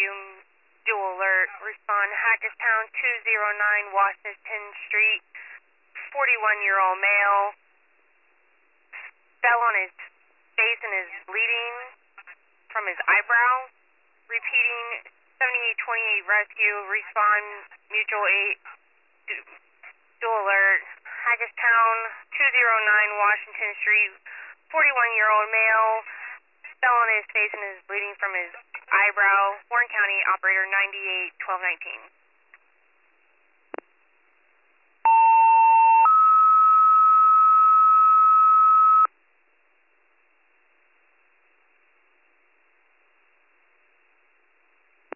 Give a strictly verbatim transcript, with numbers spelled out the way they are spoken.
rescue, dual alert, respond Hackettstown two oh nine Washington Street, forty-one-year-old male, fell on his face and is bleeding from his eyebrow. Repeating, seventy-eight twenty-eight rescue, respond mutual aid, dual alert, Hackettstown two oh nine Washington Street, forty-one-year-old male, fell on his face and is bleeding from his eyebrow. Warren County operator ninety-eight twelve nineteen.